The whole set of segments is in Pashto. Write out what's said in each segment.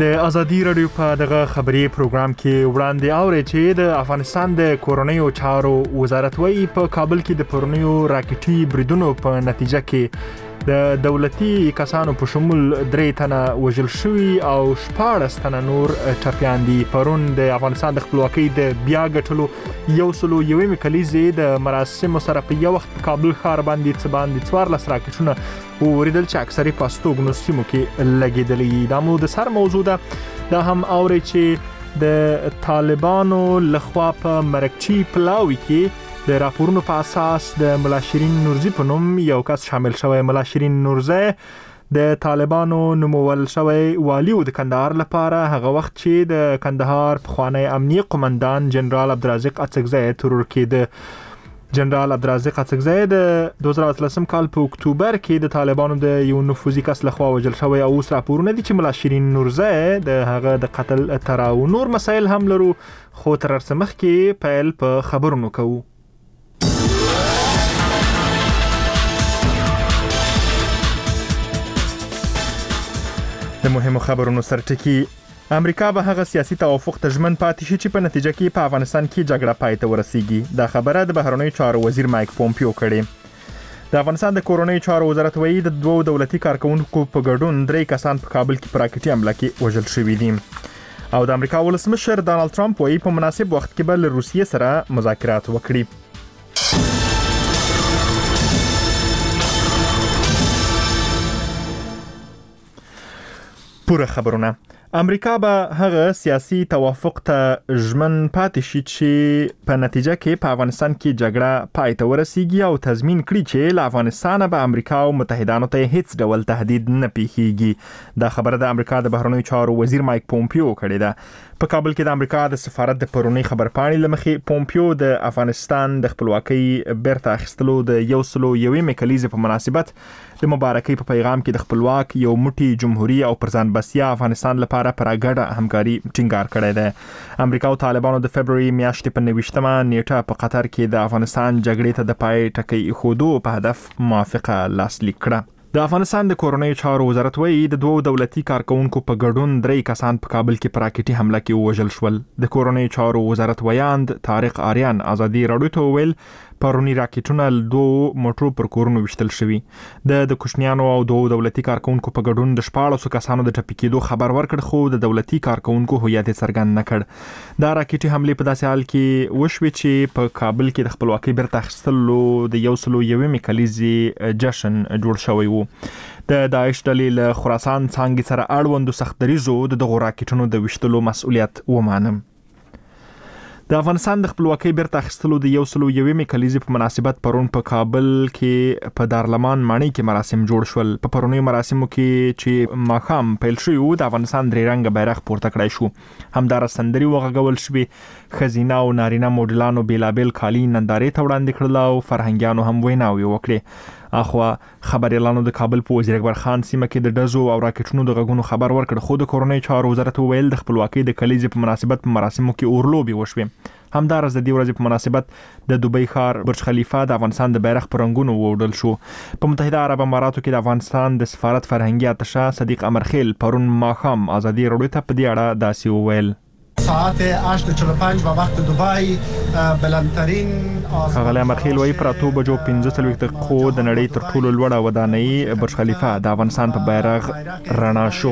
د ازادي رادیو په دغه خبري پروګرام کې وړاندې اوري چې د افغانستان د کورونیو چارو وزارت وايي په کابل کې د پرونیو راکټي بریدونو په نتیجه کې د دولتي کسانو په شمول 3 تنه وژل شوي او 14 تنه نور ټپيان دي. پرون د افغانستان د خپلواکۍ د بیا ګټلو 101 کلیزې د مراسمو سره په یو وخت په کابل ښار باندې 14 راکټونه وریدل چې اکثره په استوګنو سیمو کې لګیدلې. دا مو د سر موضوع ده. دا هم اوري چې د طالبانو لخوا په مرکچی پلاوی کې د راپورونو په اساس د ملا شیرین نورزی په نوم یو کس شامل شوی. ملا شیرین نورزی د طالبانو نومول شوی والی و د کندهار لپاره هغه وخت چې د کندهار پخوانی امنیه قومندان جنرال عبدالرزاق اڅکزی ترور کېده. جنرال عبدالرزاق اڅکزی د 2013 کال په اکتوبر کې د طالبانو د یو نفوذي کس لخوا وژل شوی او اوس راپورونه دي چې ملا شیرین نورزی د هغه د قتل تړاو. نور مسایل هم لرو خو تر څه مخکې پیل په خبرونو کوو. د مهمو خبرونو سرټکی امریکا به هغه سیاسي توافق ته ژمن پاتې شي چې په نتیجه کې په افغانستان کې جګړه پای ته ورسیږي. دا خبره د بهرنیو چارو وزیر مایک پومپیو کړې. د افغانستان د کورونیو چارو وزارت وایي د دوه دولتي کارکونکو په ګډون 3 کسان په کابل کې په راکټي حمله کې وژل شوي دي. او د امریکا ولسمشر ډانلډ ټرمپ وایي په مناسب وخت کې به له روسیې سره مذاکرات وکړي. پوره خبرونه. امریکا به هغه سیاسي توافق ته ژمن پاتې شي چې په نتیجه کې په افغانستان کې جګړه پای ته ورسیږي او تضمین کړي چې له افغانستان به امریکا او متحدانو ته هیڅ ډول تهدید نه پیښیږي. دا خبره د امریکا د بهرنیو چارو وزیر مایک پومپیو کړې ده. په کابل کې د امریکا د سفارت د پرونی خبرپاڼې لمخې پومپیو د افغانستان د خپلواکۍ بیرته اخیستلو د 101 کلیزې په مناسبت د مبارکۍ په پیغام کې د خپلواک یو موټی جمهوریت او پرځان بسیا افغانستان لپاره پر ګډه همکاري ټینګار کړی دی. امریکا او طالبانو د فبرवरी میاشتې په 29مه نیټه په قطر کې د افغانستان جګړې ته د پای ټکی خودو په هدف موافقه لاسلیک کړه. د افغانستان د کورونیو چارو وزارت وایي د دوه دولتي کارکونکو په ګډون 3 کسان په کابل کې په راکټي حمله کې وژل شول. د کورونیو چارو وزارت ویاند طارق آریان ازادي رادیو ته ویل پرونی راکټونه له 2 موټرو پر کورونو وشتل شوي. د کوشنیانو او دوه دولتي کارکونکو په ګډون د 14 کسانو د ټپي کېدو خبر ورکړ خو د دولتي کارکونکو هویت څرګند نه کړ. دا راکټي حمله په داسې حال کې وشوي چې په کابل کې د خپلواکۍ بیرته اخیستلو د 101 کلیزې جشن جوړ شوی و. د داعش ډلې له خراسان څنګه سره اړوند سخت دریزو د راکټونو د وشتلو مسؤلیت ومانم. د افغانستان د خپلواکۍ بیرته اخیستلو د 101 کلیزې په مناسبت پرون په کابل کې په دارالمان ماڼۍ کې مراسم جوړ شول. په پرونی مراسمو کې چې ماښام پیل شوی و د افغانستان 3 رنګه بیرغ پورته کړای شو. همدار سندري وغږول شوې. خزینه او نارینه موډلانو بیلابل کالي نندارې ته وړاندې کړل او فرهنګیانو هم ویناوي وکړي. اخوا خبريالانو د کابل په وزیر اکبر خان سیمه کې د ډزو او راکټونو د غږونو خبر ورکړ خو د کورونیو چارو وزارت ویل د خپلواکۍ د کلیزې په مناسبت مراسمو کې اورلوبي وشوي. همدارس د دې ورځې په مناسبت د دوبۍ ښار برج خلیفه د افغانستان د بیرغ په رنګونو ووډل شو. په متحده عرب اماراتو کې د افغانستان د سفارت فرهنګي اتشه صدیق امرخیل پرون ماښام ازادي رادیو ته په دې اړه داسې وویل. ساعت 8:45 و وقت دبی بلندترین خغلی امرخیل وی پر 2:45 دقیقو د نړۍ تر ټولو لوړه ودانۍ برج خلیفه د افغانستان په بیرغ رڼا شو.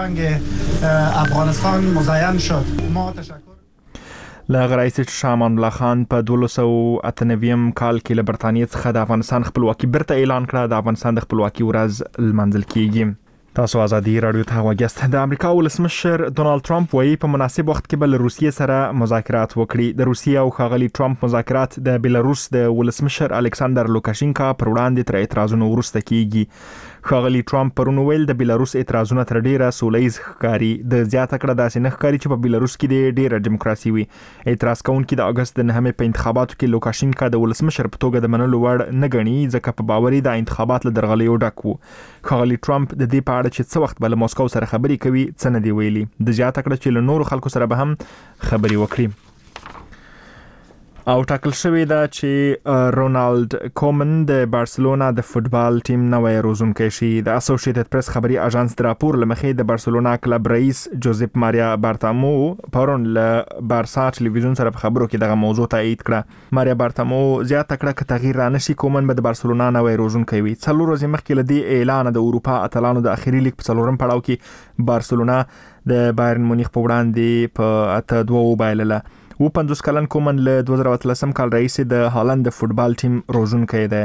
افغانستان مزین شد. ما تشکر له رئیس شامان الله خان په 1298 کال کې له برتانیې څخه د افغانستان خپلواکي بیرته اعلان کړه. د افغانستان د خپلواکي ورځ لمانځل کیږي. تاسو ازادي رادیو ته وګورئ. د امریکا ولسمشر ډونالډ ټرمپ وایي په مناسب وخت کې به له روسیې سره مذاکرات وکړي. د روسیې او ښاغلي ټرمپ مذاکرات د بیلاروس د ولسمشر الکساندر لوکاشینکا پر وړاندې تر اعتراضونو وروسته کیږي. ښاغلي ټرمپ پرون ویل د بیلاروس اعتراضونه تر ډیره سولهییز ښکاري. د زیاته کړه داسې نه ښکاري چې په بیلاروس کې د ډیره دیموکراسي وي. اعتراض کوونکي د اگست د 9 په انتخاباتو کې لوکاشینکا د ولسمشر په توګه د منلو وړ نه ګڼي ځکه په باوري د انتخابات له درغلیو ډک وو. ښاغلي ټرمپ د دې په اړه چې څه وخت به له موسکو سره خبرې کوي څه نه دی ویلي. د زیاته کړه چې له نورو خلکو سره به هم خبرې وکړي. او ټاکل شوې ده چې رونالد کومن د بارسلونا د فوتبال ټیم نوې روزونکی شي. د اسوسییټډ پریس خبري اژانس د راپور لمخې د بارسلونا کلب رئیس جوزيپ ماریا بارتامو پرون له بارسا ټلویزیون سره په خبرو کې دغه موضوع تایید کړه. ماریا بارتامو زیاته کړه چې تغییر رانشي کومن به د بارسلونا نوې روزونکی وي. 4 ورځې مخکې لدی اعلان د اروپا اتلانو د اخیری لیګ په 4م پړاو کې بارسلونا د بایرن مونیخ په وړاندې په 8-2 وبایلله. 50 کلن کومن له 2013 کال رئیس د هالند د فوتبال ټیم روزونکی دی.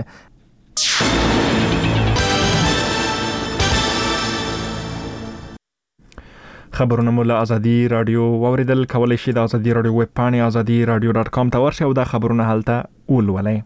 خبرونه مو له ازادي رادیو واوریدل. کولای شئ د ازادي رادیو ویب پاڼې azadiradio.com ته ورشئ او دا خبرونه هلته ولولئ.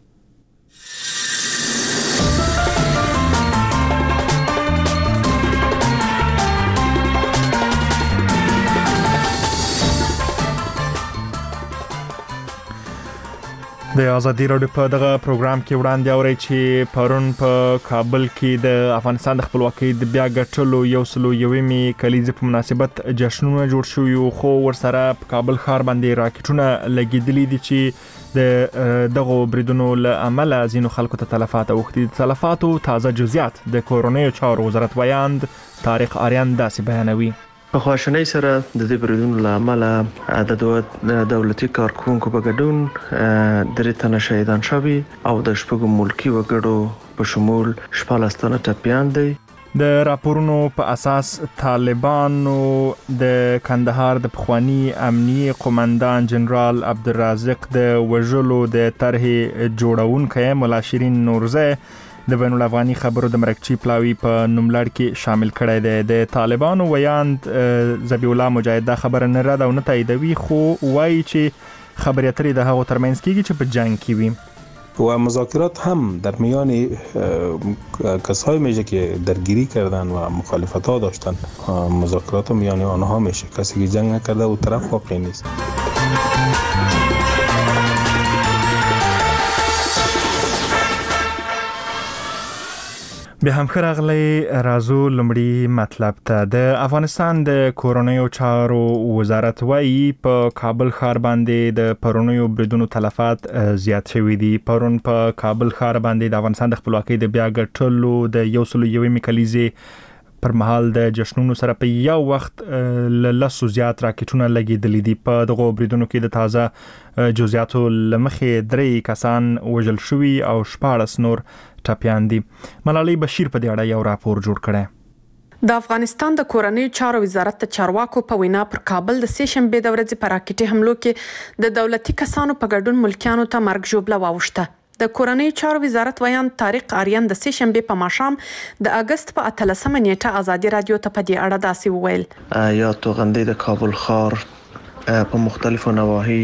د ازادي رادیو په دغه پروګرام کې وړاندې اوري چې پرون په کابل کې د افغانستان د خپلواکۍ د بیا ګټلو 101مې کلیزې په مناسبت جشنونه جوړ شوي، خو ورسره په کابل ښار باندې راکټونه لګیدلي دي چې د دغه بریدونو له امله ځینو خلکو ته تلفات اوښتي. د تلفاتو تازه جزئیات د کورنیو چارو وزارت ویاند طارق آریان داسې بیانوي. په خواشنۍ سره د دې بریدونو له امله د دولتي کارکونکو په ګډون 3 تنه شهیدان شوي او د 6 ملکی وګړو په شمول 14 تنه ټپیان دي. د راپورونو په اساس طالبانو د کندهار د پخوانی امنیي قومندان جنرال عبدالرازق د وژلو د طرحې جوړونکی مولا شیرین نورزی د بین الافغاني خبرو د مرکچی پلاوی په نوملړ کې شامل کړی دی. د طالبانو ویاند ذبیح الله مجاهد دا خبره نه رد او نه تاییدوي، خو وایي چې خبرې اترې د هغو ترمنځ کیږي چې په جنگ کې وي و مذاکرات هم در میان کسایی میشه که درگیری کردن و مخالفت ها داشتن. مذاکرات میان آنها میشه، کسی که جنگ نکرده او طرف واقعی نیست. به هم خراغلی رازو لمړی مطلب ته. د افغانستان د کورنیو چارو وزارت وايي په کابل ښار باندې د پرونیو بریدونو تلفات زیات شوي دي. پرون په کابل ښار باندې د افغانستان د خپلواکۍ د بیا ګټلو د 101مې کلیزې پر مهال د جشنونو سره په یو وخت لسو زیات راکټونه لګیدلي دي. په دغه بریدونو کې د تازه جزئیاتو لمخې 3 کسان وژل شوي او 14 نور ټپیان دي. ملالۍ بشیر په دې اړه یو راپور جوړ کړی. د افغانستان د کورنیو چارو وزارت د چارواکو په وینا پر کابل د سه شنبه د ورځې په راکټي حملو کې د دولتي کسانو په ګډون ملکیانو ته مرګ ژوبله واوښته. د کورنیو چارو وزارت ویاند طارق آریان د سه شنبه په ماښام د اگست په 18 نیټه ازادي رادیو ته په دې اړه داسې وویل. یا توغندې د کابل ښار په مختلفو نواحي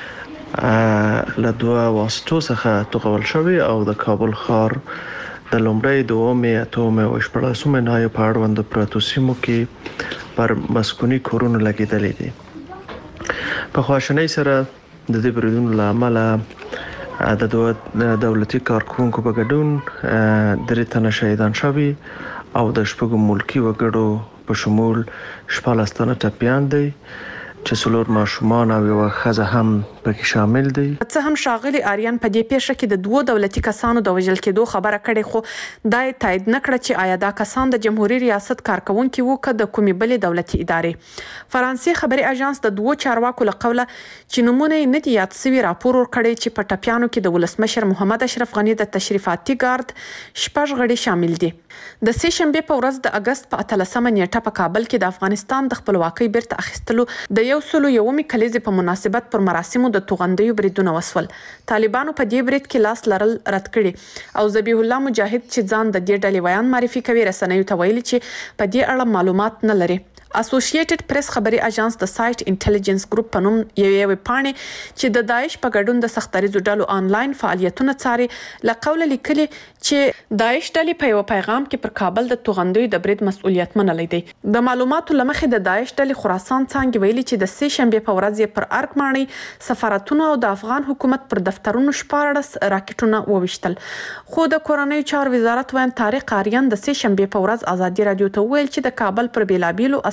له 2 واسطو څخه توغول شوی او د کابل ښار د لومړی 2 اتومه او 14 نهایي په اړوند پراتو سیمو کې پر مسکونی کورونو لګیدلې دي. په خواشنۍ سره د دې بریدونو له امله د دولتي کارکونکو په ګډون 3 تنه شهیدان شوي او د 6 ملکی وګړو په شمول 14 تنه ټپیان دي چې 4 ماشومان او یو ښځه هم پکې شامل دي. څه هم شاغلي آریان په دې پیښه کې د 2 دولتي کسانو د وژل کېدو خبره کړې، خو دا تایید نه کړ چې آیا دا کسان د جمهوریت ریاست کارکونکي وو که د کومې بلې دولتي ادارې. فرانسې خبري اژانس د 2 چارواکو له قوله چې نمونه نه دي یاد سوي راپور ورکړی چې په ټپیانو کې د ولسمشر محمد اشرف غنی د تشریفاتي ګارد 6 غړي شامل دي. د سه شنبه په ورځ د اگست په 18 نیټه په کابل کې د افغانستان د خپلواکۍ بیرته اخیستلو د 101مې کلیزې په مناسبت پر مراسمو د توغندیو بریدونه وسول. طالبانو په دې برید کې لاس لرل رد کړي او ذبیح الله مجاهد چې ځان د دې ډلې ویان معرفي کوي رسنیو ته ویلي چې په دې اړه معلومات نه لري. اسوسییټډ پریس خبري اژانس د سایت انټيليجنس ګروپ په نوم یو پاڼې چې د داعش په ګډون د سختریزو ډلو آنلاین فعالیتونه څاري له قوله لیکلي چې داعش ډلې په یو پیغام کې پر کابل د توغندیو د برید مسؤلیت منلې دي. د معلوماتو لمخې د داعش ډلې خراسان څنګه ویلي چې د سه شنبه په ورځ پر ارک ماڼۍ سفارتونو او د افغان حکومت پر دفترونو 14 راکټونه وویشتل. خو د کورنیو چارو وزارت ویاند طارق آریان د سه شنبه په ورځ ازادي رادیو ته ویل چې د کابل پر بیلابیلو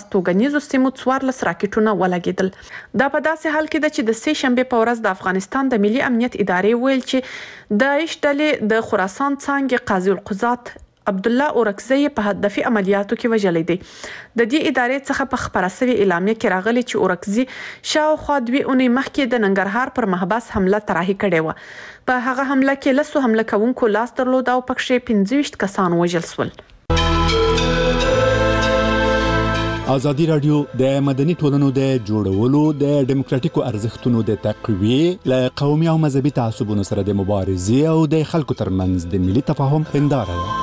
هستوګنیزو سیمو 14 راکټونه ولګېدل. دا په داسې حال کې ده چې د سې شنبې په ورځ د افغانستان د ملي امنیت ادارې ویل چې د داعش ډلې د خراسان څانګې قاضي القضات عبدالله اورکزی په هدفي عملیاتو کې وژلی دی. د دې ادارې څخه په خبره شوې اعلامیه کې راغلي چې اورکزی شاوخوا 2 اونۍ مخکې د ننګرهار پر محبس حمله طرحه کړې و. په هغه حمله کې 10 حمله کوونکو لاس درلود او پکې 25 کسان وژل شول. ازادي رادیو د مدني ټولنو د جوړولو د ډیموکراتیکو ارزښتونو د تقویې له قومي او مذهبي تعصبونو سره د مبارزې او د خلکو ترمنځ د ملي تفاهم هنداره ده.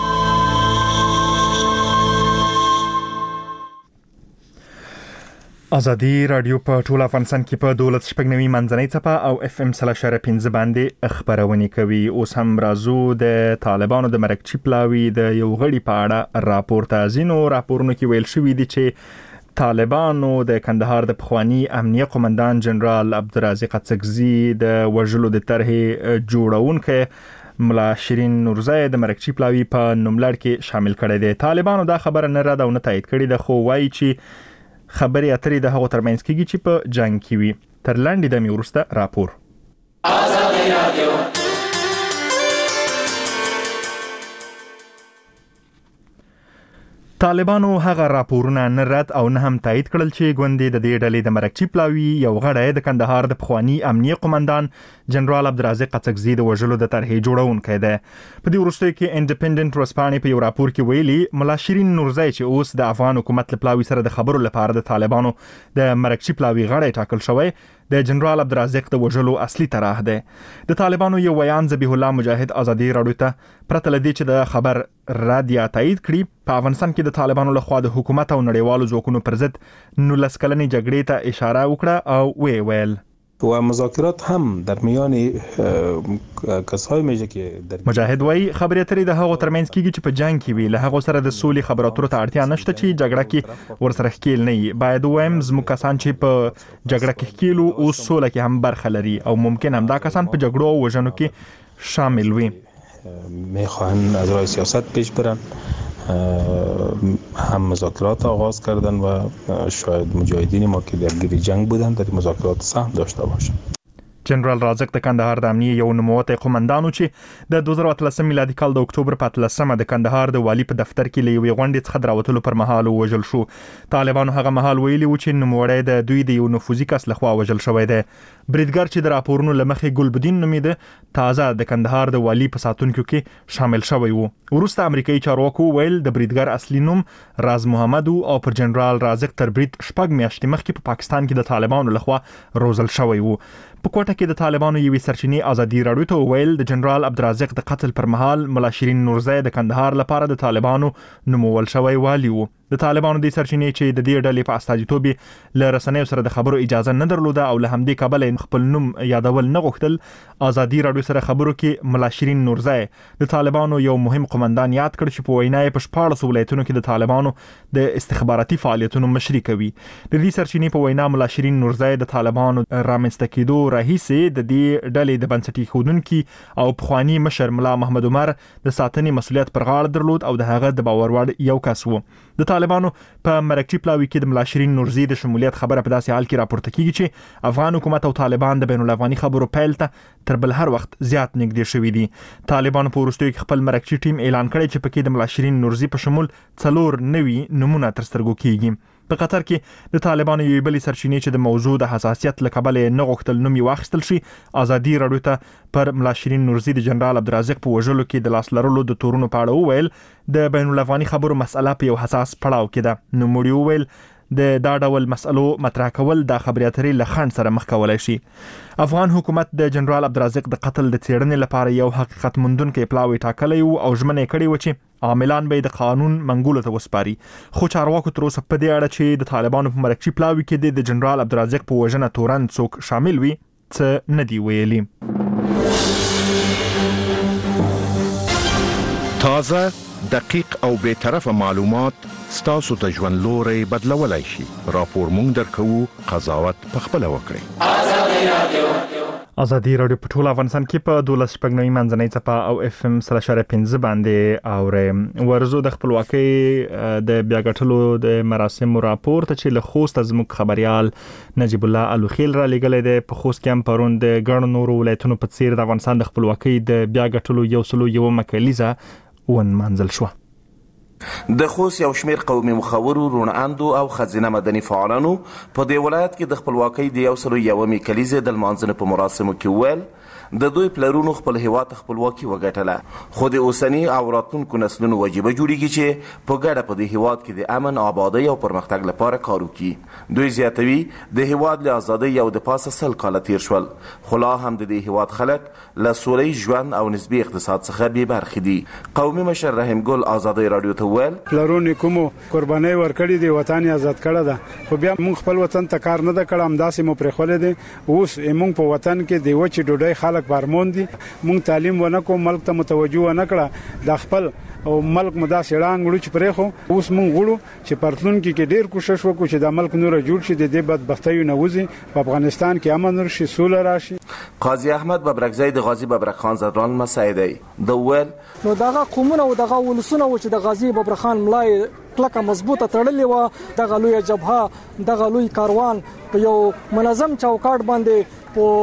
ازادي رادیو په ټول افغانستان کې په 12.9 منځنۍ څپه او FM 3.5 باندې خبرونه کوي. اوس هم رازو د طالبانو د مرکچی پلاوی د یو غړي په اړه راپورته ازینو راپورونو کې ویل شوی دی چې طالبانو د کندهار د پخوانی امنیه قومندان جنرال عبدالرازق اڅکزي د وژلو د طرحې جوړونکو ملا شیرین نورزای د مرکچی پلاوی په نوملړ کې شامل کړي دي. طالبانو دا خبره نه رد او نه تایید کړي ده، خو وایي چې خبري اترې د هغو ترمنځ کېږي چې په جنگ کې وي. تر لاندې د میورسته راپور. ازادي رادیو طالبانو هغه راپورونه نه رد او نه هم تایید کړل چې ګوندې د دې ډلې د مرکچی پلاوی یو غړی د کندهار د پخوانی امنیه قومندان جنرال عبدالرازق اڅکزي د وژلو د طرحې جوړونکی دی. په دې وروستیو کې انډیپندنت ورځپاڼې په یو راپور کې ویلي ملا شیرین نورزای چې اوس د افغان حکومت له پلاوی سره د خبرو لپاره د طالبانو د مرکچی پلاوی غړی ټاکل شوی د جنرال عبدالرازق د وژلو اصلي طرح ده. د طالبانو یو ویان ذبیح الله مجاهد ازادي رادیو ته پرته لدی چې د خبر رد یا تایید کړي په افغانستان کې د طالبانو لخوا د حکومت او نړیوالو ځواکونو پر ضد 19 کلنې جګړې ته اشاره وکړه او ویل و مذاکرات هم در میان کسای میشه که در مجاهد وای خبرې اترې د هغو ترمنځ کېږي چې په جنگ کې وي، له هغو سره د سولې خبرو اترو ته اړتیا نشته چې جګړه کې ورسره ښکیل نه وي. باید وایم زموږ کسان چې په جګړه کې ښکیلو او سوله کې هم برخه لري او ممکن هم دا کسان په جګړو او وژنو کې شامل وي. میخواهن از راه سیاست پیش برن، هم مذاکرات آغاز کردن و شاید مجاهدین ما که درگیر جنگ بودن در مذاکرات سهم داشته باشن. جنرال رازق د کندهار د امنیه یو نوموتی قومندانو چې د 2013 میلادي کال د اکتوبر په 13 د کندهار د والی په دفتر کې لوي غونډې څخه دراوتلو پر مهال وژل شو. طالبانو هغه مهال ویلي و چې نوموړی د دوی د یو نفوذي کس لخوا وژل شوی دی. بریدګر چې د راپورونو لمخې ګلبدین نومیده تازه د کندهار د والی په ساتونکو کې شامل شوی و. وروسته امریکایي چارواکو ویل د بریدګر اصلي نوم راز محمد او پر جنرال رازق تر برید شپږ میاشتې مخکې په پاکستان کې د طالبانو لخوا روزل شوی و. په کوټه کې د طالبانو یوې سرچینې ازادي رادیو ته ویل د جنرال عبدالرازق د قتل پر مهال ملا شیرین نورزای د کندهار لپاره د طالبانو نومول شوی والی و. د طالبانو د سرچینې چې د دې ډلې په استازیتوب له رسنیو سره د خبرو اجازه نه درلوده او له همدې کبله خپل نوم یادول نه غوښتل، ازادي رادیو سره خبرو کې ملا شیرین نورزای د طالبانو یو مهم قومندان یاد کړ چې په وینا یې په 14 ولایتونو کې د طالبانو د استخباراتي فعالیتونو مشري کوي. د دې سرچینې په وینا ملا شیرین نورزای د طالبانو رامنځته کېدو راهیسې د دې ډلې د بنسټي ښودونکي او پخوانی مشر ملا محمد عمر د ساتنې مسولیت پر غاړه درلود او د هغه د باور وړ یو کس و. د طالبانو په مرکچی پلاوی کې د ملا شیرین نورزي د شمولیت خبره په داسې حال کې راپورته کیږي چې افغان حکومت او طالبان د بین الافغاني خبرو پیل ته تر بل هر وخت زیات نږدې شوي دي. طالبان په وروستیو کې خپل مرکچی ټیم اعلان کړی چې پکې د ملا شیرین نورزي په شمول 4 نوي نمونه تر سترګو کیږي. په قطر کې د طالبانو یو بل سرچینې چې د موضوع د حساسیت لکبله نه غوښتل نوم یې واخیستل شي، ازادي رادیو ته پر ملا شیرین نورزي د جنرال عبدالرازق په وژلو کې د لاس لرلو د تورونو په اړه وویل د بین الافغاني خبرو مسأله په یو حساس پړاو کې ده. نوموړي وویل د دا ډول مسألو مطرح کول د خبري اترې له خنډ سره مخ کولای شي. افغان حکومت د جنرال عبدالرازق د قتل د څېړنې لپاره یو حقیقت موندونکی پلاوی ټاکلی و او ژمنه کړې و چې عاملان به د قانون منګولو ته وسپاري. خو چارواکو تر اوسه په دې اړه چې د طالبانو په مرکچی پلاوی کې د جنرال عبدالرازق په وژنه تورن څوک شامل وي څه نه دی ویلي. تازه، دقیق او بے طرفه معلومات ستاسو ته ژوند لوري بدلولای شي. راپور مونږ درکو، قضاوت په خپل وکړئ. ازادي رادیو په ټول افغانستان کې په 12.9 منځنۍ څپه او اف ام 3.15 باندې او ورزو د خپلواکۍ د بیاګټلو د مراسم راپور ته چې له خوست زموږ خبريال نجیب الله الوخیل را لګلې ده په خوست کې هم پرون د ګڼ نورو ولایتونو په څیر د افغانستان د خپلواکۍ د بیاګټلو یو مکلیزه ون منزل شو. د خوست یو شمیر قومي مخورو روناندو او خزینه مدني فعالانو په دې ولایت کې د خپلواکۍ د یو کلیزه د لمانځنې په مراسمو کې ویل د دوی پلرونو خپل هیواد خپلواکي وګټله، خو د اوسنی او راتلونکو نسلونو واجبه جوړیږي چې په ګډه په دې هیواد کې د امن، آبادی او پرمختګ لپاره کار وکړي. دوی زیاتوي د هیواد له ازادۍ یو د پاسه 100 کاله تیر شول، خو لا هم د دې هیواد خلک له سولې ژوند او نسبی اقتصاد څخه بې برخې دي. قومي مشر رحیم ګل ازادي رادیو ته ویل پلرونو کومو قرباني ورکړي دي، وطن آزاد کړه ده، خو بیا موږ خپل وطن ته کار نه کړم، همداسې مو پرې خولې دي. اوس موږ په وطن کې دی وچې ډوډۍ خلک پرمون دي، موږ تعلیم ونکو، ملک ته متوجه ونکړه، د خپل او ملک مدا سړان غړو چې پرې خو اوس موږ غړو چې پرتلون کې ډېر کوشش وکړو چې د ملک نور جوړ شي، د دې بدبختۍ نه وځي، په افغانستان کې امن ورشي، سوله راشي. قاضي احمد ببرکزی د غازی ببرک خان زدران مساعدی د ول نو دغه قومونه او دغه ولسونه چې د غازی ببرک خان ملای کلکه مضبوطه تړلې و، دغه لوی جبهه، دغه لوی کاروان په یو منظم چوکاټ باندې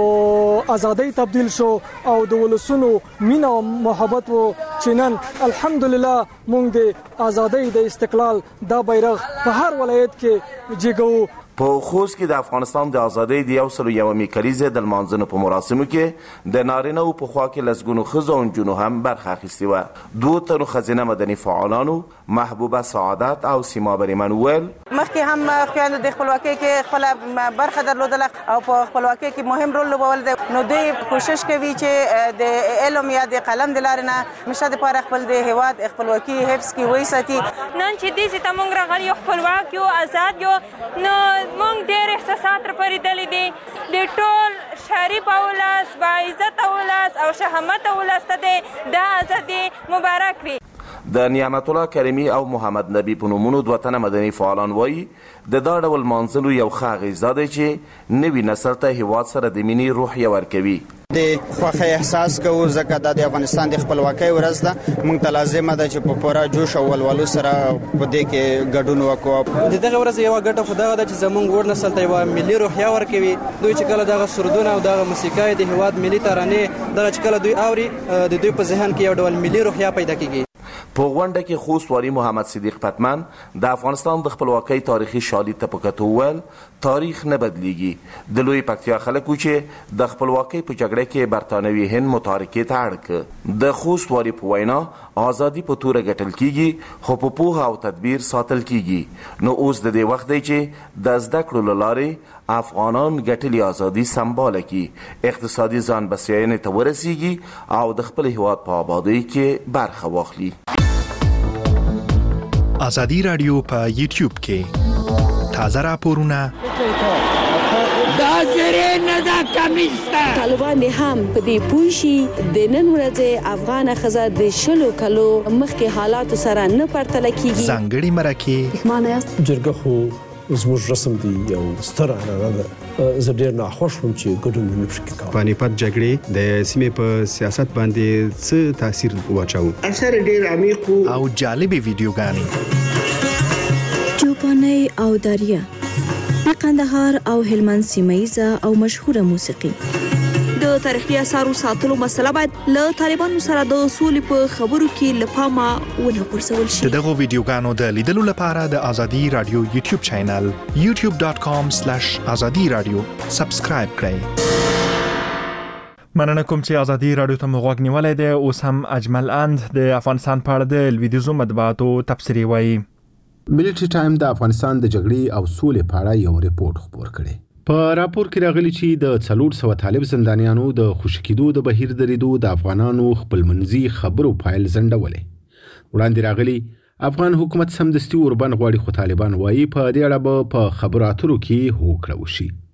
په ازادۍ تبدیل شو او د ولسونو مینه او محبت و چې نن الحمدلله موږ د ازادۍ د استقلال دا بیرغ په هر ولایت کې جګو. په خوست کې د افغانستان د ازادۍ د یو کلیزه د لمانځنو په مراسمو کې د نارینه او په خوا کې لسګونو ښځو او نجونو هم برخه اخیستې وه. 2 تنو خزینه مدني فعالانو محبوبه سعادت او سیما بریمن ویل مخکې هم خویندو د خپلواکۍ کې خپل برخه درلودله او په خپلواکۍ کې مهم رول لوبول دي، نو دوی کوشش کوي چې د علم یا د قلم د لارې نه مشه دپاره خپل د هیواد خپلواکي حفظ کړي وساتي. نن چې دې ته موږ راغلي یو خپلواک یو آزاد یو، نو موږ ډېر احساسات رپارېدلي دي د ټول شریف اولس، باعزت اولس او شهامت اولس ته د ازادي مبارک وي. د نعمت الله کریمی او محمد نبی په نومونو 2 تنه مدني فعالان وایي د دا ډول مانځلو یو ښه اغېزه دی چې نوي نسل ته هیواد سره د مینې روحیه ورکوي. د خوښۍ احساس کوو ځکه د افغانستان د خپلواکۍ ورځ ده، موږ ته لازمه ده چې په پوره جوش او ولولو سره په دې کې ګډون وکړو. د دغه ورځ یوه ګټه خو دغه ده چې زموږ ور نسل ته یوه ملي روحیه ورکوي. دوی چې کله دغه سرودونه او دغه موسیقۍ د هیواد ملي ترانې دغه چې کله دوی اوري، د دوی په ذهن کې یو ډول ملي روحیه پیدا کیږي. په غونډه کې خوست والي محمد صدیق پتمن د افغانستان د خپلواکۍ تاریخي شالید ته په کتو ویل تاریخ نه بدلیږي. د لوی پکتیا خلکو چې د خپلواکۍ په جګړه کې برتانوي هند متارکې ته اړ کړ. د خوست والي په وینا ازادي په توره ګټل کیږي، خو په پوهه او تدبیر ساتل کیږي. نو اوس د دې وخت دی چې د زده کړو له لارې افغانان ګټلې ازادي سمباله کړي، اقتصادي ځان بسیاینې ته ورسیږي او د خپل هیواد په آبادۍ کې برخه واخلي. ازادي رادیو په یوټیوب کې تازه راپورونه دا زری نه دا کمیسته طالبان هم په دې پوښي د نن ورځې افغان خزه د شلو کلو مخکې حالات سره نه پرتل کیږي. ځانګړي مرکه معنی است جرګه خو زموږ رسم دی یو ستر اراده زه ډېر ناخوښ وم چې ګډون مې نشو کوي. پانیپت جګړې د سیمې په سیاست باندې څه تاثیر واچاو؟ اثر ډېر عمیق او جالبې ویډیوګانې چوپاني او داریا د قندهار او هلمند سیمایزه او مشهوره موسیقي. د تاریخي اثارو ساتلو مسله باید له طالبانو سره د اصول په خبرو کې لپامه ونه غورځول شي. دغه ویډیوګانو د لیدلو لپاره د ازادي رادیو یوټیوب چینل youtube.com/azadi-radio سبسکرایب کړئ. مننه کوم چې ازادي رادیو ته موږ نیولای دی. اوس هم اجمل اند د افغانستان په اړه د لویدیزو مطبوعاتو تبصرې وایي. ملټری ټایم د افغانستان د جګړې او سولې په اړه یو ریپورت خبر کړی. په راپور کې راغلي چې د 400 طالب زندانیانو د خوشکېدو د بهیر درېدو د افغانانو خپلمنځي خبرو فایل زنډولې. وړاندې راغلي افغان حکومت سمدستي اوربند غواړي، خو طالبان وایي په دې اړه به په خبرو اترو کې هوکړه وشي.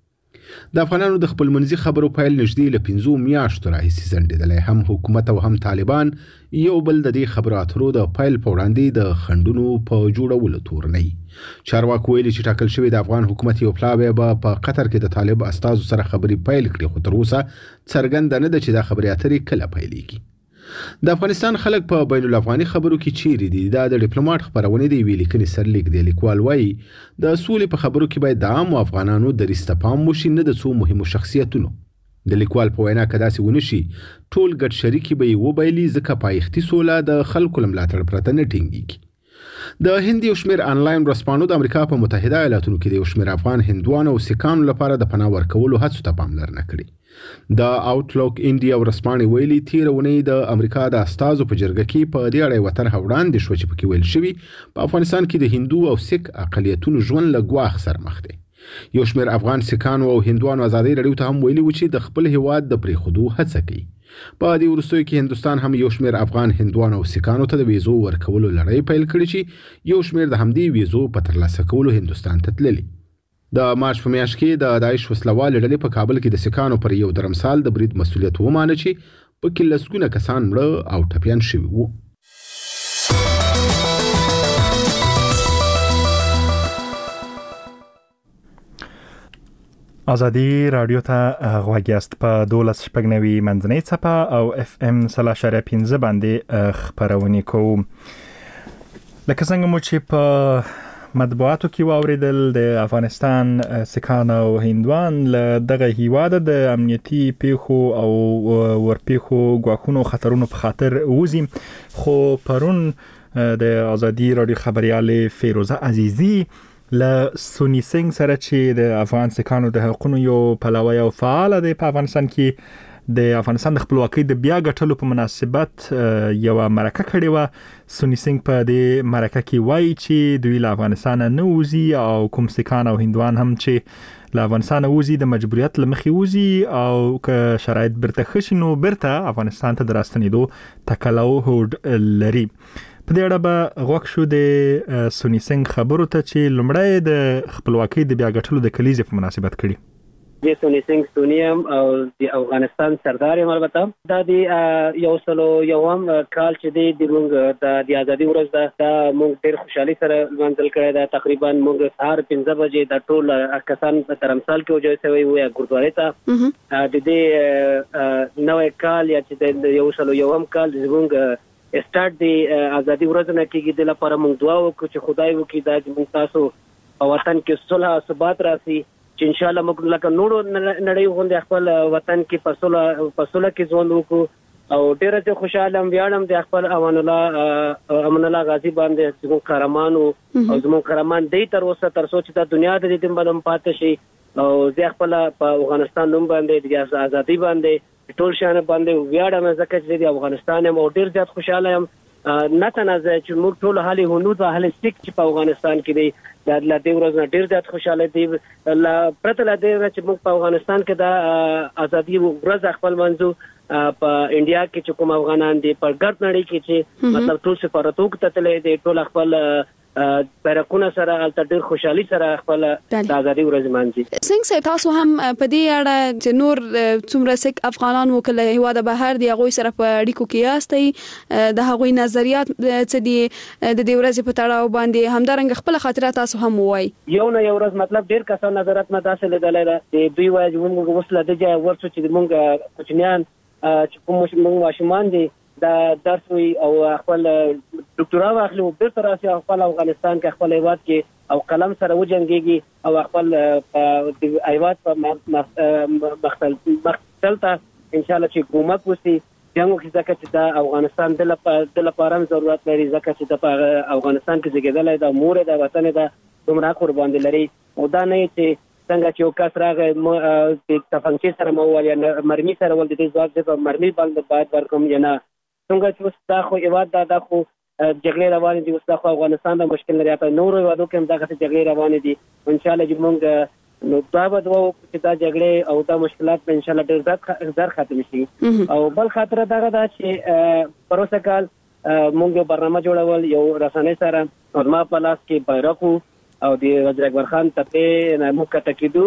د افغانانو د خپلمنځي خبرو پیل نږدې له 5 میاشتو راهیسې ځنډېدلی. هم حکومت او هم طالبان یو بل د دې خبرو اترو د پیل په وړاندې د خنډونو په جوړولو تور نه وي. چارواکو ویلي چې ټاکل شوی د افغان حکومت یو پلاوی به په قطر کې د طالب استازو سره خبرې پیل کړي، خو تر اوسه څرګنده نه ده چې دا خبرې اترې کله پیلېږي. د افغانستان خلک په بین الافغاني خبرو کې چیرې دي؟ دا د ډیپلوماټ خبرونه دی ویلي کني سرلیک دی. لیکوال وایي د سولې په خبرو کې باید د عام افغانانو د ریستپام وشي، نه د څو مهمو شخصیتونو. د لیکوال په وینا که داسې ونشي ټول ګډ شریکي به یې وبایلي، ځکه پایښتي سوله د خلکو له ملاتړ پرته نه ټینګېږي. د هند یو شمېر آنلاین ورځپاڼو د امریکا په متحده ایالاتونو کې د یو شمېر افغان هندوانو او سیکانو لپاره د پناه ورکولو هڅو ته پاملرنه کړې. د آوټلوک انډیا ورځپاڼې ویلي تېره اونۍ د امریکا د استازو په جرګه کې په دې اړه یوه طرحه وړاندې شوه چې پکې ویل شوي په افغانستان کې د هندو او سیک اقلیتونو ژوند له ګواښ سره مخ دی. یو شمېر افغان سیکانو او هندوانو ازادۍ راډیو ته هم ویلي و چې د خپل هیواد د پرېښودو هڅه کوي. په دې وروستیو کې هندوستان هم یو شمېر افغان هندوانو او سیکانو ته د ویزو ورکولو لړۍ پیل کړې چې یو شمېر د همدې ویزو په ترلاسه کولو هندوستان ته تللي. د مارچ په میاشت کې د داعش وسلوالې ډلې په کابل کې د سیکانو پر یو درمسال د برید مسؤلیت ومانه چې پکې لسګونه کسان مړه او ټپیان شوي وو. ازادي رادیو ته غوږ یاست. په 12.90 منځنۍ څپه او FM 3.15 باندې خبرونه کوو. لکه څنګه مو چې په مطبوعاتو کې واوریدل د افغانستان سیکان او هندوان له دغه هیواد د امنیتي پیښو او ورپیښو ګواښونو خطرونو په خاطر وزي. خو پرون د ازادي رادیو خبرياله فیروزه عزیزی له سونی سنگ سره چې د افغان سیکانو د حقوقو یو پلوی او فعال دی په افغانستان کې د افغانستان د خپلواکۍ د بیا ګټلو په مناسبت یو مرکه کړې و. سونی سنگ په دې مرکه کې وایي چې دوی له افغانستان نه وځي او کوم سیکان او هندوان هم چې له افغانستان وځي د مجبوریت لمخې وځي او که شرایط برته خشي نو برته افغانستان ته دراستنېدو تکل او هوډ لري. په دې اړه به غوښ شو د سونی سنگ خبرو ته چې لومړی د خپلواکۍ د بیا ګټلو د کلیزې په مناسبت کړي. د سونی سنگ سونیم او د افغانستان سردار یم. البته دا د یو سلو یوم کال چې د موږ د ازادي ورځ دا موږ ډېر خوشحالي سره منځل کړی دا. تقریبا موږ سهار 15 بجې د ټول کسان په ترمسال کې وجوي سوي وو یا ګردواري ته د دې نوې کال یا چې د یو سلو یوم کال موږ سٹارټ د ازادي ورځ نه کېږي. د لپاره موږ دعا وکړو چې خدای وکړي دا چې موږ تاسو په وطن کې صلح او ثبات راسي، چې ان شاء الله موږ لکه نورو نړۍ غونډه خپل وطن کې په صلح کې ژوند وکړو. او ډېر ته خوشاله ام ویاړم د خپل امان الله غازی باندې چې موږ قهرمان او زموږ قهرمان دی تر اوسه تر څو چې د دنیا د دې باندې پاتې شي. او زه خپل په افغانستان نوم باندې د ازادي باندې ټول شان باندې ویاړم ځکه چې د افغانستان هم ډېر زیات خوشاله یم. نه تنازع چې موږ ټول اهل هنود او اهل سیک چې په افغانستان کې دی د دې ورځ نه ډېر زیات خوشاله دي. پرته له دې چې موږ په افغانستان کې د ازادي ورځ خپل منځو په انډیا کې چې کوم افغانان دي په ګرد نړۍ کې چې مطلب ټول سفارتونو ته تللي دي ټول خپل پیرکونه سره الته ډېر خوشحالي سره خپل د ازادي ورځ مانځي. څنګه تاسو هم په دې اړه چې نور څومره سیک افغانان وکړي هیواد بهر دی هغه سره په اړیکو کې یاستئ د هغوی نظریات څه دي د دې ورځې په تړاو باندې همدارنګه خپل خاطرات تاسو هم وایي. یو نه یو ورځ مطلب ډېر کسان نظرات ما داسې لیدلای دي دوی وایي چې موږ وسله د ځای ورڅ چې موږ کوچنیان چې کوم ماشومان دي دا درس وی او خپل ډاکټرا واخلي او بیرته راشي خپل افغانستان کې خپل هیواد کې او قلم سره وجنګيږي او خپل هیواد په مختلفه ان شاء الله چې حکومت وسی جنګ کې ځکه چې دا افغانستان د لپاره ضرورت لري ځکه چې د افغانستان کې زیږیدل دا مور د وطن د دومره قربان لري او دا نه چې څنګه چې یو کس راغی د تفنګچې سره مو ول یا مرمي سره ول د دې ځواب د مرمي باندې باید ورکوم یا نه څنګه چې وستا خو ایواد دا خو جګړې روانې دي وستا خو افغانستان د مشکل لري په نورو وادو کې هم دا جګړې روانې دي ان شاء الله چې موږ نو دا به چې دا جګړې او دا مشکلات به ان شاء الله ډېر زر ختم شي. او بل خاطر دا چې پروسه کال موږ برنامه جوړول یو رسنۍ سره او ما په لاس کې بیرغ او د وزیر اکبر خان ته نه موږ کټکیدو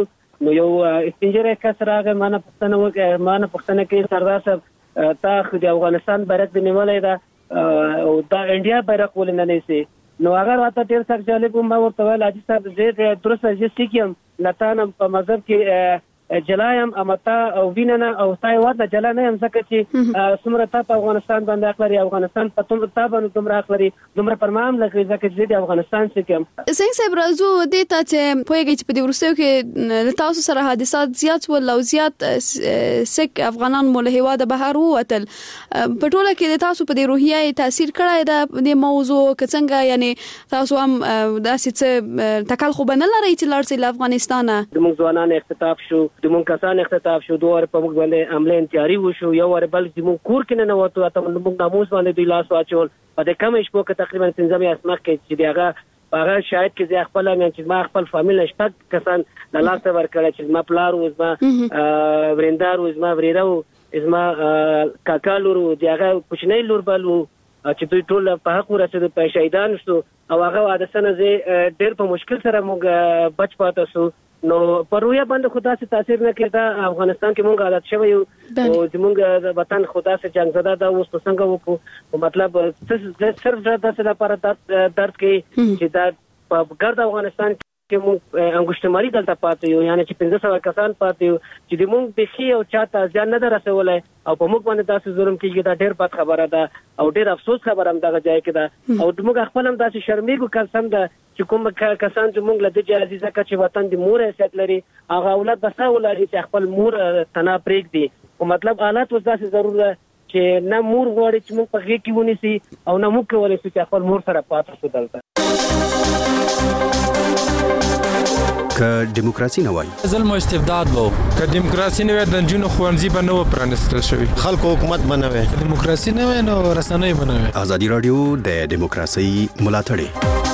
نو یو سپینجره کس راغی ما نه پوښتنه کوي سردار صاحب تا خو د افغانستان بیرغ د نیولې ده او دا انډیا بیرغ ولې نه نیسي نو هغه راته ډېر سخت جالب ما ورته ویل حاجي صاحب زه درسته زه سیک یم لتانم په مذهب کې جلایم امتا او ویننه او تای واده جلا نه هم ځکه چې څومره تا په افغانستان باندې اخلي افغانستان په توم تا باندې دومره اخلي دومره پرمام لګي ځکه چې د افغانستان څخه څنګه صاحب راځو د ته چې پوهیږي چې په دې ورسته کې تاسو سره حادثات زیات ول او زیات سک افغانان مول هواده بهر وتل په ټوله کې تاسو په دې روحیه تاثیر کړای د موضوع څنګه یعنی تاسو هم داسې څه تکل خو بنل لري چې لارسي افغانستان د موږ ځوانان اختطاف شو د مونږ کسان اختطاف شو دوه په موږ باندې عمله انتیاری وشو یو ور بل چې مونږ کور کې نه وته ته موږ ناموس باندې دوی لاس واچول په دې کم شپو کې تقریبا 15 اسمه کې چې هغه شاید کې زه خپل مې چې ما خپل فامیل نشته کسان د لاس ور کړل چې ما پلار و ما ورندار و ما وریرو اسما کاکا لور دغه کوچنی لور بلو چې دوی ټول په حق ورسېد په شهیدان شو او هغه عادتونه زه ډېر په مشکل سره موږ بچ پاتې شو نو پرویا باندې خدا سے تاثیر نه کړه افغانستان کې مونږ عادت شوی او زمونږ د وطن خدا سے جنگ زده دا اوس څنګه وکړو مطلب صرف د لپاره درد کې چې دا په ګرد افغانستان کې مونږ انګشتماري دلته پاتې یو یعنی چې 1500 کسان پاتې یو چې د مونږ بخي او چاته ځان نه درسولای او په موږ باندې تاسو ظلم کیږي دا ډېر بد خبره ده او ډېر افسوس خبره هم دغه ځای کې ده او موږ خپل هم تاسو شرمېږو قسم ده چې کوم کسان چې موږ له دې عزیزه چې وطن د مور حیثیت لري هغه اولاد بسا ولري چې خپل مور تنا پرېږ دي او مطلب حالات اوس داسې ضرور ده چې نه مور غواړي چې موږ په غېږ کې ونیسي او نه موږ کولی شو چې خپل مور سره پاتې شو دلته که دیموکراسي نه وای ظلم او استبداد وو که دیموکراسي نه وای د جنونو خوانزي به نه پرانستل شوی خلکو حکومت بنوي دیموکراسي نه وای نو رسنۍ بنوي ازادي رادیو د دیموکراسي ملاتړ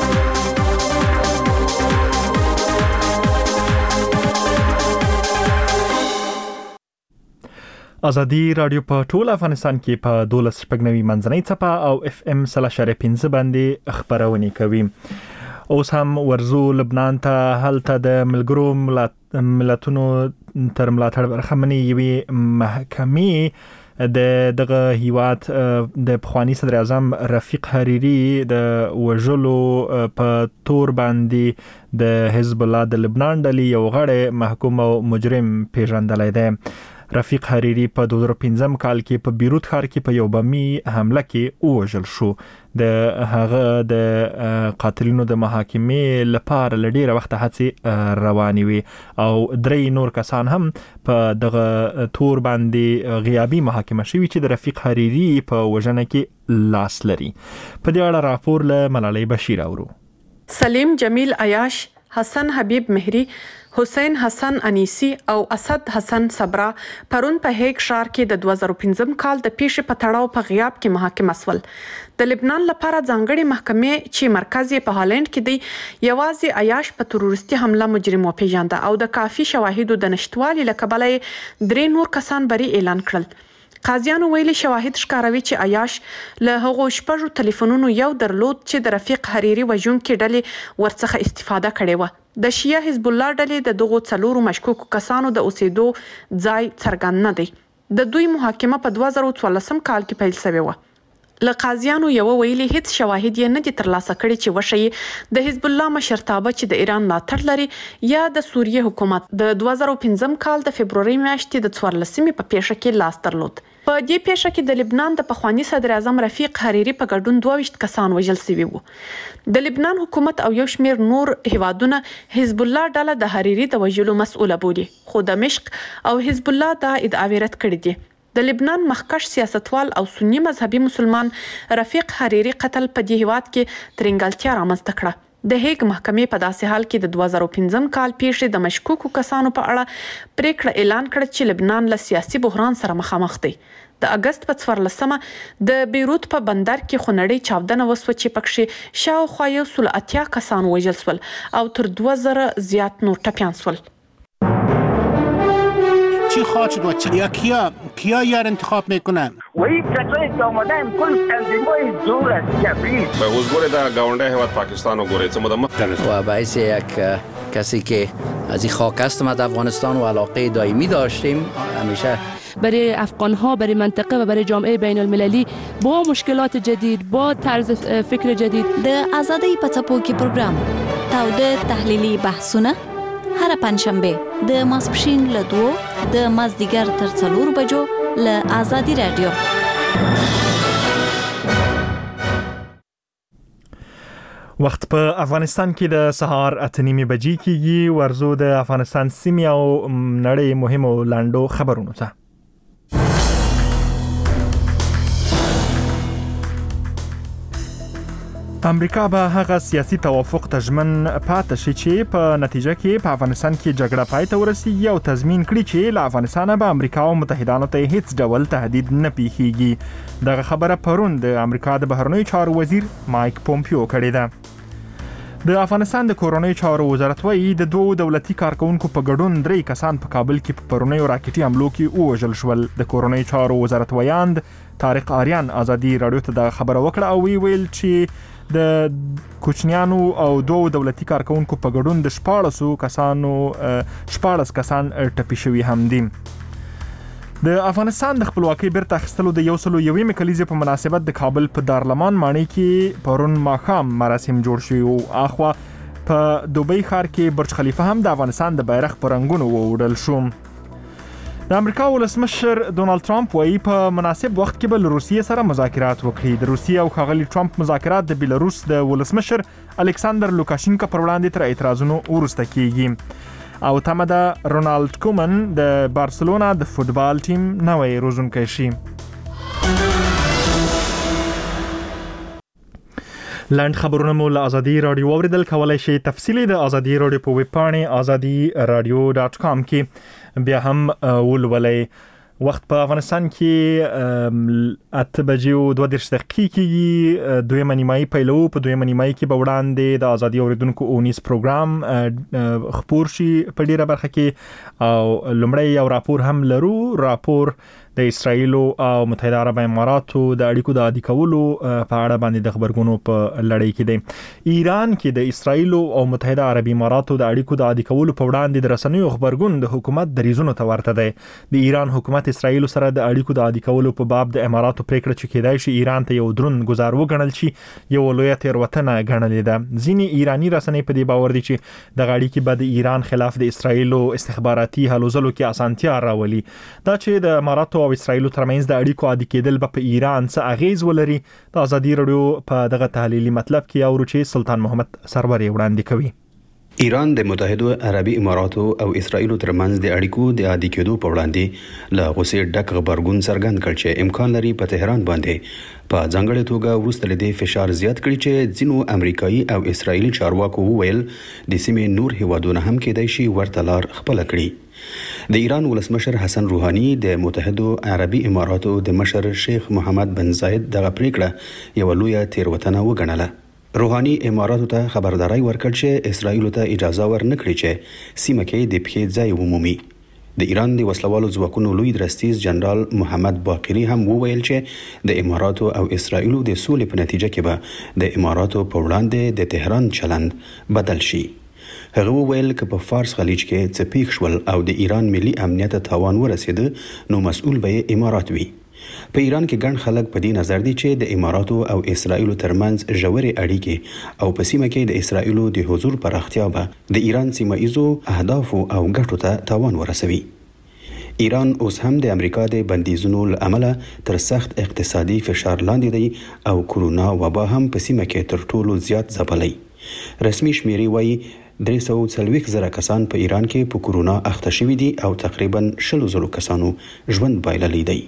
ازادي رادیو په ټول افغانستان کې په 12.9 منځنۍ څپه او FM 3.15 باندې خبرونه کوي. اوس هم ورزو لبنان ته هلته د ملګرو ملتونو تر ملاتړ برخمنې یوې محکمې دغه هیواد د پخوانی صدر اعظم رفیق حریری د وژلو په تور باندې د حزب الله د لبنان ډلې یو غړی محکوم او مجرم پیژندلی دی. رفیق حریری په 2015 کال کې په بیروت ښار کې په یو بمي حمله کې وژل شو. د هغه د قاتلینو د محاکمې لپاره لډیره وخت هڅې روانې وي او درې نور کسان هم په دغه تور باندې غیابي محاکمه شوي چې د رفیق حریری په وژنه کې لاس لري. په دې اړه راپور له ملالۍ بشیر اورو. سلیم جمیل عیاش، حسن حبیب مهری، حسین حسن انیسی او اسد حسن صبرا پرون په هیګ ښار کې د 2015 کال د پیښې په تړاو په غیاب کې محاکمه شول. د لبنان لپاره ځانګړې محکمې چې مرکز یې په هالند کې دی یوازې عیاش په تروریستي حمله مجرم وپیژانده او د کافي شواهدو د نشټوالي له کبله درې نور کسان بری اعلان کړل. قاضیانو ویلي شواهد ښکاروي چې عیاش له هغو شپږو ټلیفونونو یو درلود چې د رفیق حریری وژونکي ډلې ورڅخه استفاده کړې وه. د شیعه حزب الله ډلې د دغو څلورو مشکوکو کسانو د اوسېدو ځای څرګند نه دی. د دوی محاکمه په 2014 کال کې پیل شوې وه. له قاضیانو یو ویلي هیڅ شواهد یې نه دي ترلاسه کړي چې وښیي د حزب الله مشرتابه چې د ایران ملاتړ لري یا د سوریې حکومت د 2015 کال د فبروري میاشتې د 14 په پیښه کې لاس درلود. په دې پیښه کې د لبنان د پخوانی صدر اعظم رفیق حریری په ګډون 22 کسان وژل شوي وو. د لبنان حکومت او یو شمېر نور هیوادونه حزب الله ډله د حریری د وژلو مسؤله بولي، خو دمشق او حزب الله دا ادعاوې رد کړې دي. د لبنان مخکښ سیاستوال او سنی مذهبي مسلمان رفیق حریری قتل په دې هیواد کې ترنګلتیا رامنځته کړه. د هیګ محکمې په داسې حال کې د 2015 کال پیښې د مشکوکو کسانو په اړه پریکړه اعلان کړه چې لبنان له سیاسي بحران سره مخامخ دی. د اگست په 14 د بیروت په بندر کې خونړۍ چاودنه وسوه چې پکښې شاوخوا 180 کسان وژل شول او تر 2000 زیات نور ټپیان شول. چې خواهد شد و یا کیا یار انتخاب میکنه و این کسایی که آمدن کل تنظیم‌های زور است جبری به حضور در گاونده هیواد پاکستان و گوریت و باعث یک کسی که از این خاک است ما در افغانستان و علاقه دائمی داشتیم همیشه برای افغان‌ها، برای منطقه و برای جامعه بین المللی با مشکلات جدید، با طرز فکر جدید. د آزادۍ په څپو کې پروګرام تاوده تحلیلي بحثونه هر پنځشنبه د ماسپښین له 2 د مازدیګر تر 4 بجو له آزادي رادیو. وخت په افغانستان کې د سهار 8:30 بجې کېږي. ورزو د افغانستان سیمې او نړۍ مهمو لاندو خبرونو ته. امریکا به هغه سیاسي توافق ته ژمن پاتې شي چې په نتیجه کې په افغانستان کې جګړه پای ته ورسیږي او تضمین کړي چې له افغانستانه به امریکا او متحدانو ته هیڅ ډول تهدید نه پیښیږي. دغه خبره پرون د امریکا د بهرنیو چارو وزیر مایک پومپیو کړې ده. د افغانستان د کورنیو چارو وزارت وایي د دوه دولتي کارکونکو په ګډون 3 کسان په کابل کې په پرونیو راکټي حملو کې ووژل شول. د کورنیو چارو وزارت ویاند طارق آریان ازادي رادیو ته د خبره وکړه او ویل چې د کوچنیانو او دوه دولتي کارکونکو په ګډون د 14 کسان ټپي شوي هم دي. د افغانستان د خپلواکۍ بیرته اخیستلو د 101 کلیزې په مناسبت د کابل په دارالمان ماڼۍ کې پرون ماښام مراسم جوړ شوي او اخوا په دوبۍ ښار کې برج خلیفه هم د افغانستان د بیرغ په رنګونو ووړل شو. د امریکا ولسمشر ډونالد ټرمپ وايي په مناسب وخت کې به له روسیې سره مذاکرات وکړي. د روسیې او ښاغلي ټرمپ مذاکرات د بیلاروس د ولسمشر الکساندر لوکاشینکو پر وړاندې تر اعتراضونو وروسته کیږي. او تمه ده رونالد کومن د بارسلونا د فوتبال ټیم نوی روزونکی شي. لاند خبرونه مو له آزادي رادیو اوریدل کولای شي. تفصیلی د آزادي رادیو په ویب پاڼه azadiradio.com کې بیا هم ولولئ. وخت په افغانستان کې 8 بجې او 2 دقیقې کېږي. دویمه نیمایي پیلو. په دویمه نیمایي کې به وړاندې د آزادي اوریدونکو اونیس پروګرام خپور شي په ډیره برخه کې او لومړی یو راپور هم لرو. راپور د اسرایل او متحده عرب اماراتو د اړیکو د عادي کولو په اړه باندې د خبرګونو په لړۍ کې دی. ایران کې د اسرایل او متحده عرب اماراتو د اړیکو د عادي کولو په وړاندې د رسنیو خبرګون د حکومت د ریزونو ته ورته دی. د ایران حکومت اسرایل سره د اړیکو د عادي کولو په باب د اماراتو پریکړه چې کېدای شي ایران ته یو درون گزار وګڼل شي یو لوی تیروتنه ګڼلې ده. ځینې ایرانی رسنۍ په دې باور دي چې د اړیکې به د ایران خلاف د اسرایل استخباراتي هلو ځلو کې اسانتیا راولي. دا چې د اماراتو او اسرایل ترمنځ د اړیکو عادي کېدل په ایران څه اغیز ولري د آزادي رادیو په دغه تحلیلي مطلب کې اورو چې سلطان محمد سرور وړاندې کوي. ایران د متحده عربي اماراتو او اسرایل ترمنځ د اړیکو د عادي کېدو په وړاندې له غوسې ډک خبرګون څرګند کړ چې امکان لري په تهران باندې په ځانګړې توګه وروسته له فشار زیات کړي چې ځینو امریکایي او اسرایلی چارواکو وویل د سیمې نور هیوادونه هم کېدای شي ورته لار خپل کړي. د ایران ولسمشر حسن روحانی د متحده عربي اماراتو د مشر شیخ محمد بن زاید دغه پریکړه یو لوی تیروتنه وګڼله. روحانی اماراتو ته خبرداري ورکړ چې اسرایل ته اجازه ورنکړي چې سیمه کې د پخې ځای ومومي. د ایران د وسلوالو ځواکونو لوی درستیز جنرال محمد باقری هم وویل چې د اماراتو او اسرایل د سولې په نتیجه کې به د اماراتو په وړاندې د تهران چلند بدل شي. هغه وویل چې په فارس خلیج کې څه پیښ شول او د ایران ملي امنیت تاوان ورسېده نو مسؤل به امارات وي. په ایران کې ګڼ خلک په دې نظر دي چې د اماراتو او اسرایل ترمنځ ژورې اړیکې او په سیمه کې د اسرایل د حضور پراختیا به د ایران سیمه ایزو اهدافو او ګټو ته تاوان ورسوي. ایران اوس هم د امریکا د بندیزونو له امله تر سخت اقتصادي فشار لاندې دی او کرونا وبا هم په سیمه کې تر ټولو زیات ځپلی. رسمي شمیرې وایي 340,000 کسان په ایران کې په کرونا اخته شوي دي او تقریبا 100,000 کسانو ژوند بایللی دی.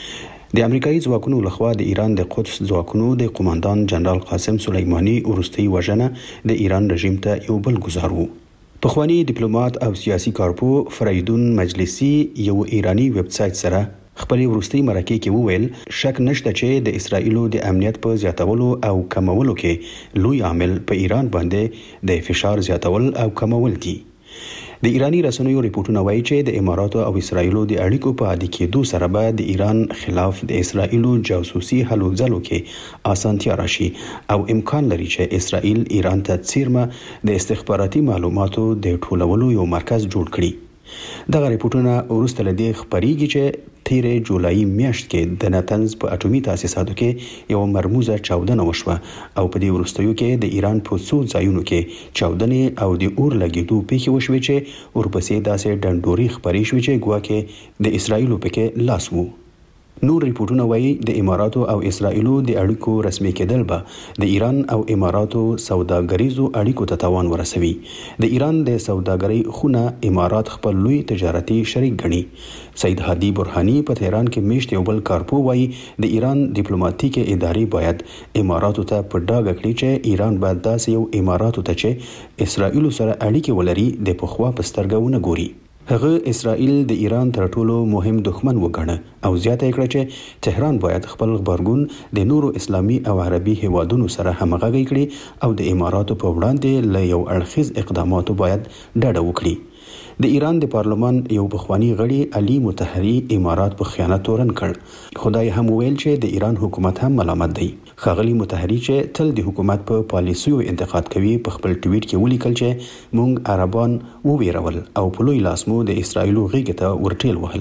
د امریکایي ځواکونو لخوا د ایران د قدس ځواکونو د قوماندان جنرال قاسم سلیمانی وروستۍ وژنه د ایران رژیم ته یو بل گزار وو. پخوانی ډیپلوماټ او سیاسي کارپو فریدون مجلسی یو ایرانی ویب سایټ سره خپل وروستۍ مرکې کې وویل شک نشته چې د اسرایل د امنیت په زیاتولو او کمولو کې لوی عامل په ایران باندې د فشار زیاتول او کمول دي. د ایرانی رسنیو ریپورتونه وایي چې د اماراتو او اسرایلو د اړیکو په عادي کېدو سره به د ایران خلاف د اسرایلو جاسوسي هلو ځلو کې اسانتیا راشي او امکان لري چې اسرائیل ایران ته څیرمه د استخباراتي معلوماتو د ټولولو یو مرکز جوړ کړي. دغه ریپورتونه وروسته له دې خبرېږي چې تیرې جولای میاشت کې د نتنز په اټومي تاسیساتو کې یو مرموزه چاودنه وشوه او په دې وروستیو کې د ایران په څو ځایونو کې چاودنې او د اور لګېدو پیښې وشوې چې ورپسې داسې ډنډوري خبرې شوې چې ګواکې د اسرائیلو پکې لاس وو. نور ریپورتونه وایي د اماراتو او اسرائیلو د اړیکو رسمي کېدل به د ایران او اماراتو سوداګریزو اړیکو ته تاوان ورسوي. د ایران د سوداګرۍ خونه امارات خپل لوی تجارتي شریک ګڼي. سید هادي برهاني په تهران کې میشت یو بل کارپو وایي د ایران ډیپلوماټیکې ادارې باید اماراتو ته په ډاګه کړي چې ایران باید داسې یو اماراتو ته چې اسرائیلو سره اړیکې ولري د پخوا په سترګه ونه ګوري. هغه اسرائیل د ایران تر ټولو مهم دښمن وګڼه او زیاته کړه چې تهران باید خپل غبرګون د نورو اسلامي او عربي هیوادونو سره همغږي کړي او د اماراتو په وړاندې له یو اړخیز اقداماتو باید ډډه وکړي. د ایران د پارلمان یو پخوانی غړي علي مطهري امارات په خیانت تورن کړ. خدای هم ویل چې د ایران حکومت هم ملامت دی. ښاغلي مطهري چې تل د حکومت په پالیسیو انتقاد کوي په خپل ټویټ کې ولیکل چې موږ عربان وویرول او په لوی لاس مو د اسرائیلو غیږ ته ورټیل وهل.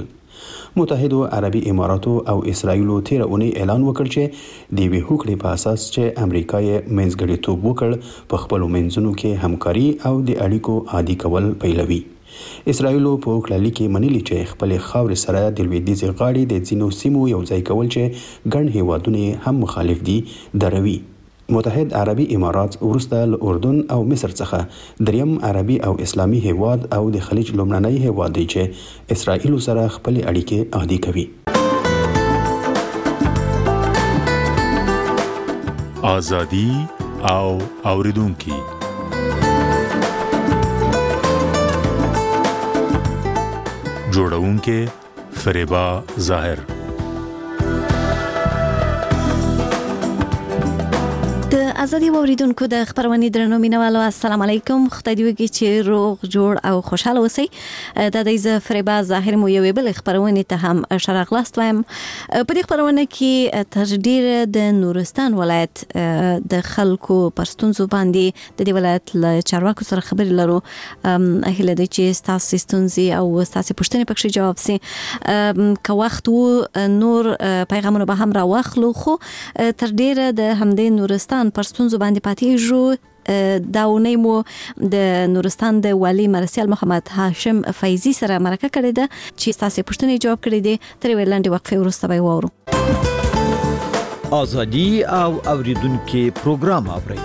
متحدو عربي اماراتو او اسرائیلو تیر اونۍ اعلان وکړ چې د وی هوکړې په اساس چې امریکا یې منځګړیتوب وکړ په خپل منځونو کې همکاري او د اړیکو عادي کول پیلوي. اسرائیلو په کلالي کې منلي چې خپل خاورې سره د لویدیځ غاړې د ځینو سیمو یو ځای کول چې ګڼ هیوادونه هم مخالف دي دروي. متحد عربي امارات وروسته له اردن او مصر څخه دریم عربي او اسلامي هیواد او د خلیج لومړنی هیواد دی چې اسرائیل سره خپل اړیکې عادي کوي. ازادي او اوریدونکو جوړونکې فریبا ظاهر. د ازادي اوریدونکو د خبرونې درنو مینوالو السلام علیکم. خدای دې وکړي چې روغ جوړ او خوشاله اوسئ. د دې فریبا ظاهر مو یو بل خبرونه ته هم شراغلاست وایم. په دې خبرونه کې تر ډیره د نورستان ولایت د خلکو پرستونزو باندې د دې ولایت له چارواکو سره خبرې لرو. اهله دې چې تاسو ستونزې او تاسو پوښتنې پکې جواب سي که وخت وو نور پیغامونه به هم راوخلو خو تر ډیره د همدې نورستان پرستونزو باندې پاتې داونی مو د نورستان د والی مرسیال محمد هاشم فیضی سره مرکه کړې ده چې تاسو پوښتنې جواب کړې دي. تر ویلاندې وقفه وروسته به وورو. ازادي او اوریدونکو پروګرام اورئ.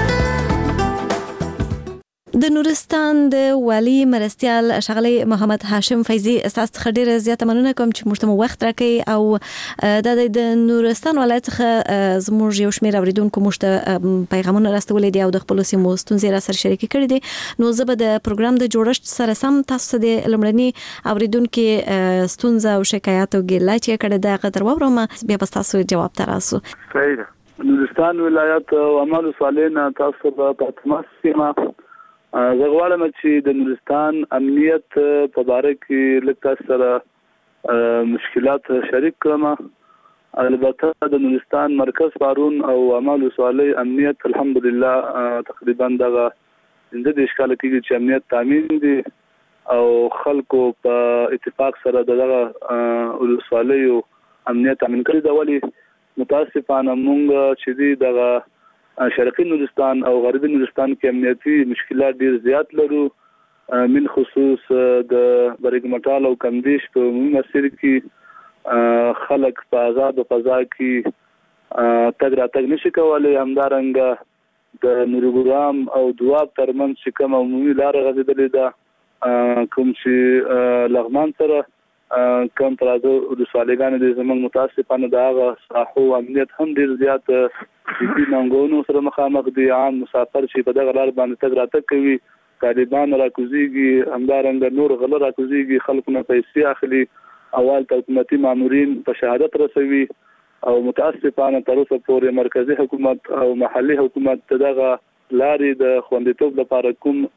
د نورستان د والی مرستیال ښاغلی محمد هاشم فیضی اساس خډيره زیاته مننه کوم چې موږ ته وخت راکړي او د نورستان ولایت څخه زموږ یو شمېر اوریدونکو موږ ته پیغامونه راستولې دي او د خپل سیمو ستونزې را سره شریک کړي دي. نو زه به د پروګرام د جوړښت سره سم تاسو د لمړني اوریدونکو ستونزه او شکایت او ګیله چې کړه د قدر وورم بیا به تاسو جواب تراسو. صحیح. نورستان ولایت او عمل صالحین تاسو په تماسیمه زه غواړم چې د نورستان امنیت په باره کې لکه سره مشکلات شریک کړم. البته د نورستان مرکز پارون او عمل صالح امنیت الحمدلله تقریبا دغه د اشکال کېږي چې امنیت تامین دي او خلکو په اتفاق سره دغه ولسوالۍ امنیت تامین کړی دا. ولی متاسفانه مونږ چې دی دغه شرقي نورستان او غربي نورستان کې امنیتي مشکلات ډیر زیات لرو. من خصوص د برګمټال او کندیش په عمومي مسیر کې خلک په آزاد فضا کې تګ راتګ نشي کولای. همدارنګه د نورګرام او دواب ترمنځ چې کوم عمومي لار غځېدلې ده کوم چې لغمان سره کوم ترازو د سوالګانو د زمنګ متاسفانه دغه ساحو امنیت هم ډیر زیات دي ننګونو سره مخامخ دي. عام مسافر چې په دغه لار باندې تګ راتګ کوي طالبان راکوزيږي، همدارنګه نور غله راکوزيږي، خلکو نه پیسې اخلي، اول حکومتي مامورین په شهادت رسوي او متاسفانه تر اوسه پورې مرکزی حکومت او محلي حکومت دغه لارې د خوندیتوب لپاره کوم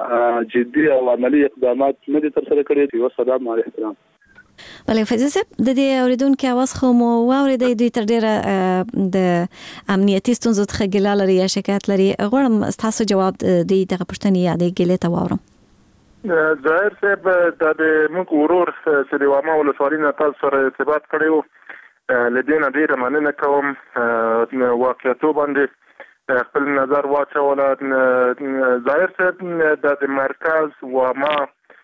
جدي او عملی اقدامات نه دي تر سره کړی یو صدا مال احترام. بله فیض صاحب د دې اوریدونکو اواز خو مو واورېدی دوی تر ډیره د امنیتي ستونزو څخه ګیله لري یا شکایت لري غواړم ستاسو جواب د دغه پوښتنې یا د ګیلې ته واورم. ظاهر صاحب د موږ ورور چې د واما ولسوالۍ نه تاسو سره ارتباط کړی و لدينا ډیره مننه کوم واقعیتو باندې خپل نظر واچوله. ظاهر صاحب د مرکز واما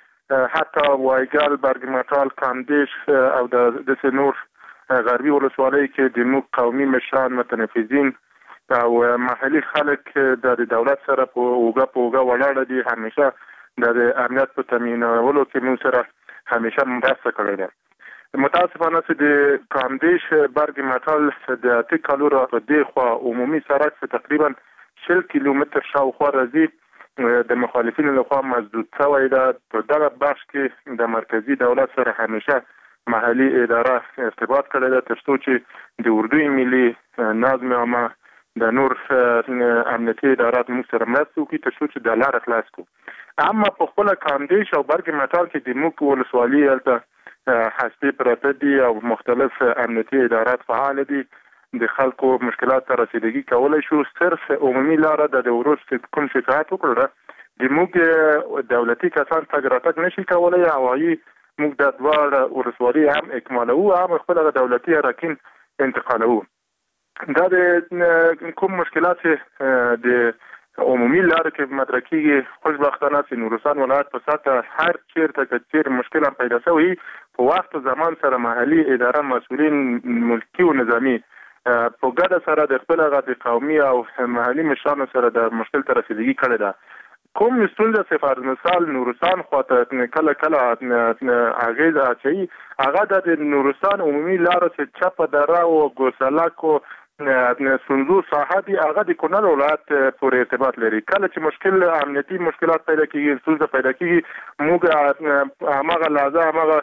حتی وایګل برګمټال کاندیش او د نور غربي ولسوالۍ کې د موږ قومي مشران متنفذین او محلي خلک د دولت سره په اوګه ولاړ دي. همیشه د امنیت په تامینولو کې موږ سره همیشه مرسته کړې ده. متاسفانه چې د کاندیش برګمټال د اتکالو را په دی خو عمومي سرک تقریبا 60 کیلومتر شاوخوا راځي د مخالفینو لخوا مسدود شوی ده. په دغه بخش کې د مرکزی دولت سره همیشه محلي اداره ارتباط کړی ده تر څو چې د اردوی ملي نظم عامه د نور امنیتي ادارات موږ سره مرسته وکړي تر څو چې د لاره خلاص کړو. اما په خپل کاندیش او برګمټال کې د موږ ولسوالۍ هلته حسبي پراته دي او مختلف امنیتي ادارات فعال دي. د خلکو مشکلات ته رسیدګي کولای شو. صرف عمومي لاره د ورور کوم شکایت وکړه د موږ دولتي کسان تګ راتګ نشي کولای او موږ د دوه ولسوالۍ هم اکمالو هم خپل دولتي اراکین انتقالو. دا د کوم مشکلات د عمومي لاره کې مطرح کیږي خوشبختانه چې نورستان ولایت په ساته هر چیرته چې مشکل پیدا شوی په وخت زمان سره محلي اداره مسؤلین ملکی او نظامی په ګډه سره د خپل غږ قومي او محلي مشرانو سره د مشکل ته رسیدګي کړې ده. کوم ستونزه صفر مثال نورستان خواته کله اغیزه اچي هغه د نورستان عمومي لاره چې چپه دره او ګوسلاک او سنځو ساحه دي هغه د کونړ ولایت پورې ارتباط لري. کله چې مشکل امنیتي مشکلات پیدا کیږي ستونزه پیدا کیږي موږ هغه لازم هغه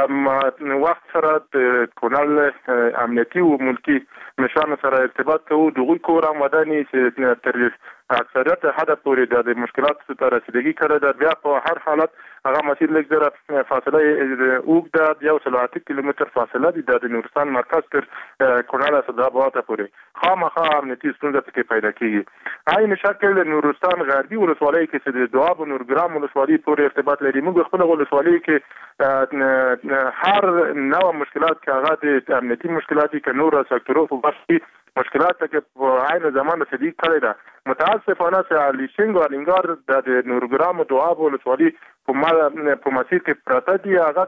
وخت سره د کونړ امنیتي او ملکی مشرانو سره ارتباط کوو. دغه کورم وداني چې تر اکثریت حد پورې د مشکلات ته رسیدګي کړې ده. بیا په هر حالت هغه مسیر لږ زره فاصله اوږده 108 کیلومتر فاصله دي د نورستان مرکز تر کونړ صدابات پورې خامخا امنیتي ستونزه پکې پیدا کیږي. عین شکل نورستان غربي ولسوالۍ کې چې د دواب او نورګرام ولسوالۍ پورې ارتباط لري. موږ خپل ولسوالۍ کې هر نوع مشکلات کې هغه د امنیتي مشکلات کې نور سکتورو په بشي مشکلات کې په عین زمانه صدیق کړی ده. متاسفانه چې علي شنګ او الینګار د نورګرام او دواب ولسوالۍ په مسیر کې پراته دي هغه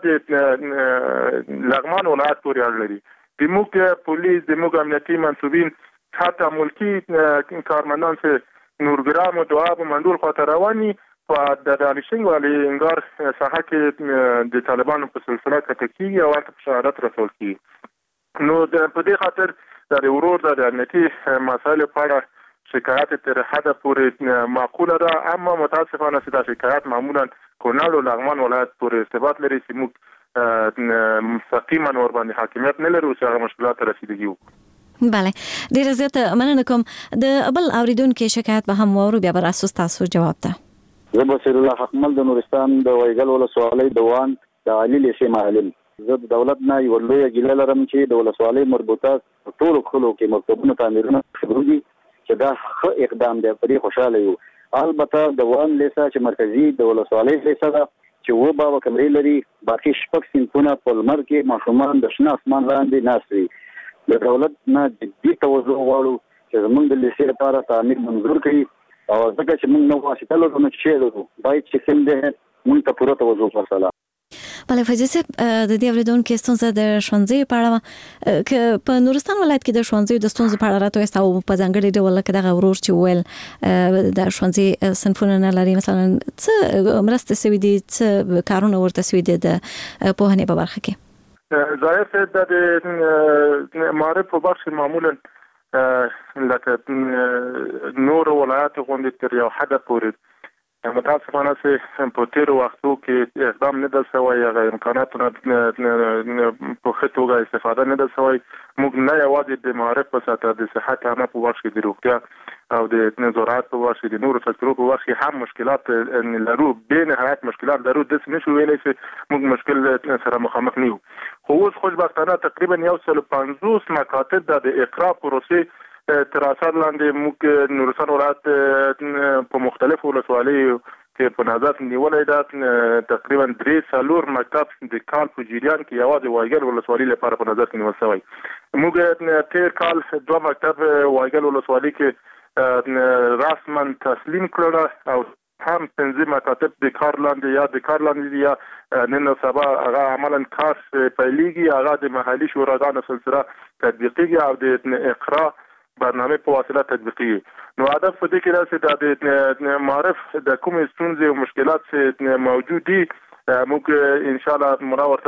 د لغمان ولایت پورې اړه لري. د موږ پولیس د موږ امنیتي منسوبین حتی ملکی کارمندان چې نورګرام او دواب منډول خاطر رواني په د علي شنګ او الینګار ساحه کې د طالبانو په سلسله کې کیږي او ورته شهادت رسول کیږي. نو په دې خاطر د ورور د امنیتي مسایلو په اړه شکایت تر حد پورې معقوله ده. اما متاسفانه چې دا شکایت معمولا کونړ او لغمان ولایت پورې ارتباط لري چې موږ مستقیما ور باندې حاکمیت نه لرو چې هغه مشکلات رسیدګي وکړو. بله ډیره زیاته مننه کوم. د بل اوریدونکو شکایت به هم وورو بیا بر اساس تاسو جواب ته. زه بصیر الله حکمل د نورستان د وایګل ولسوالۍ د وان د علي لیسې معلم. زه د دولت نه یو لوی ګیله لرم چې د ولسوالۍ مربوطه ټول خلکو کې مکتبونو تعمیرونه شروع دي چې دا ښه اقدام دی. په دې خوشاله یو. البته د وان لیسه چې مرکزی د ولسوالۍ لیسه ده چې و بابا کمرې لري باقي شپږ سیمونه په لمر کې ماشومان د شنه اسمان لاندې ناست وي. د دولت نه جدي توجه غواړو چې زموږ د لیسې لپاره تعمیر منظور کړي او ځکه چې موږ نو واسطه لرو نو چې لرو باید چې کوم ده موږ ته پوره توجه وکړو. بله فیض صاحب د دې اوریدونکو ستونزه د ښوونځي په اړه که په نورستان ولایت کې د ښوونځي د ستونزو په اړه راته او په ځانګړي ډول کې دغه ورور چې ویل د ښوونځي صنفونه نه لري مثلا څه مرسته سوي دي څه کارونه ورته سوي دي د پوهنې په برخه کې. ظاهر صاحب د معرف په بخش معمولا لکه نور ولایت غونډې تر یو حد پورې متاسفانه چې په تیر وختو کې اقدام نه د سوي هغه امکاناتونه په ښه توګه استفاده نه د سوي. موږ نه یوازې د معرف په ساته د صحت عامه په وخت کې د روغتیا او د زراعت په وخت کې د نورو سکتورو په وخت کې هم مشکلات لرو، به نهایت مشکلات لرو. د څه نشو ویلای چې موږ مشکل سره مخامخ نه یو. خو اوس خوشبختانه تقریبا 150 مکاتب د اقرا پروسې تر اثر لاندې موږ نورستان ولایت په مختلفو ولسوالیو کې په نظر نیولې ده. تقریبا 3 مکتب د کال په جریان کې یوازې وایګل ولسوالۍ لپاره په نظر کې نیول شوی. موږ تیر کال 2 مکتب وایګل ولسوالۍ کې رسما تسلیم کړل او هم 15 مکاتب د کار لاندې یا نن سبا هغه عملاً کار پیلېږي. هغه د محلي شوراګانو سلسله تطبیقیږي او د اقرا برنامه په واسطه تطبیقي. نو هدف په دې کې راځي د معرف د کوم ستونزې او مشکلات چې موجود دي موږ ان شاء الله منور